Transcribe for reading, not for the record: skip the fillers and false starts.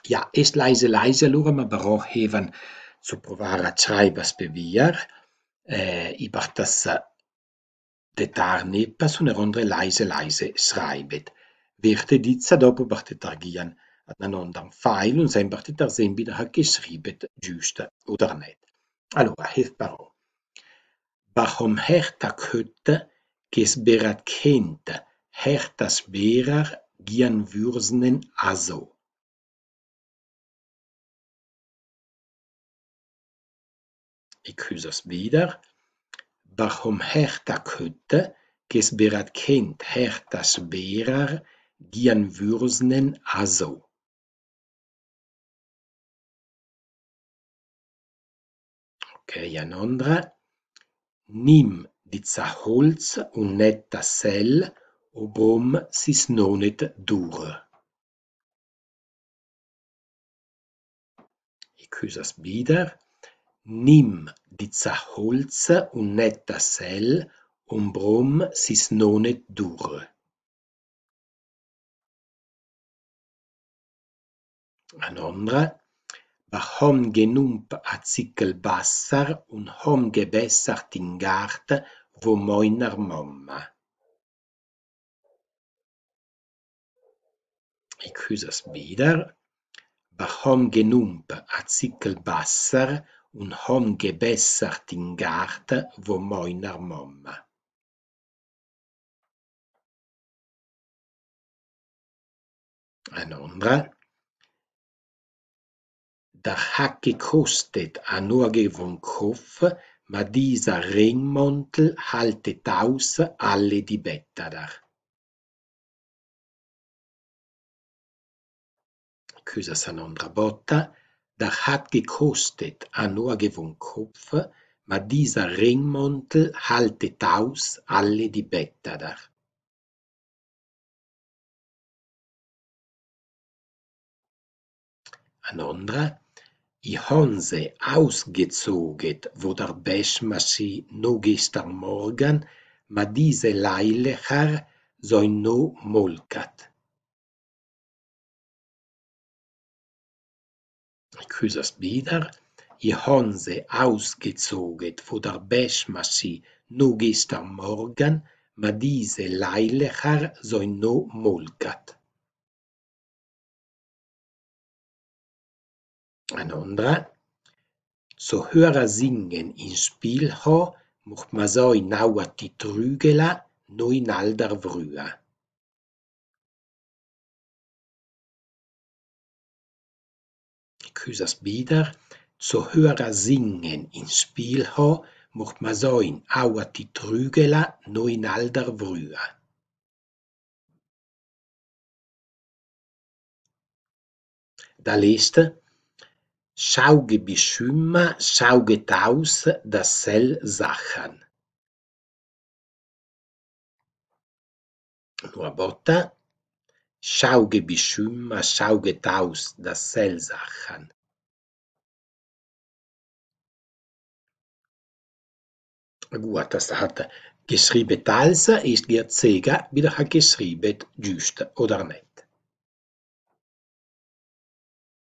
Ja, erst leise, leise schauen, wir brauchen zu probieren zu schreiben Bewehr. Ich mache das detar neppa su una rondre leise, leise schreibet. Werte dizza dopo bartetar gian aneinander am Pfeil und sein bartetar sehen wieder hat geschrieben, giusto oder nicht. Allora, hilf parò. Warum herta kötte, kes berat kente, hertas berar gian würsnen aso. Ich küsse es wieder. Warum herta kötte, kes berat kent, hertas berar gian würsnen aso. Okay, ein anderer. Nimm diza Holz und net das Sell, obrom sis nonet dur. Ich küsse es wieder. Nimm diza Holz und net das Sell, obrom sis nonet dur. Ein anderer. Warum genump a zickel Wasser und hom gebessert in Gart, wo meiner Mama. Ich küsse es wieder. Warum genump a zickel Wasser und hom gebessert in Gart, wo meiner Mama. Ein anderer. Der hat gekostet a nuoge von Kopf, ma dieser Ringmantel haltet aus alle die Bettler. Küsse an andra botta. Der hat gekostet a nuoge von Kopf, ma dieser Ringmantel haltet aus alle die Bettler. Ein anderer. Ich han sie ausgezogen, wo der Waschmaschine no gestern Morgen, ma diese Leilecher soin no molkat. Ich küsse es wieder. Ich han sie ausgezogen, wo der Waschmaschine no gestern Morgen, ma diese Leilecher soin no molkat. Ein anderer. So höra singen in Spiel ha, mocht ma so in aua ti trügela, no in alder vrua. Ich küsse es wieder. So höra singen in Spiel ha, mocht ma so in aua ti trügela, no in alder vrua. Da leste. Schauge beschümmer, schauget aus, das sell Sachen. Nur botta. Schauge beschümmer, schauget aus, das sell Sachen. Gut, das hat geschrieben als, ist wird sagen, wieder hat geschrieben, just oder nicht.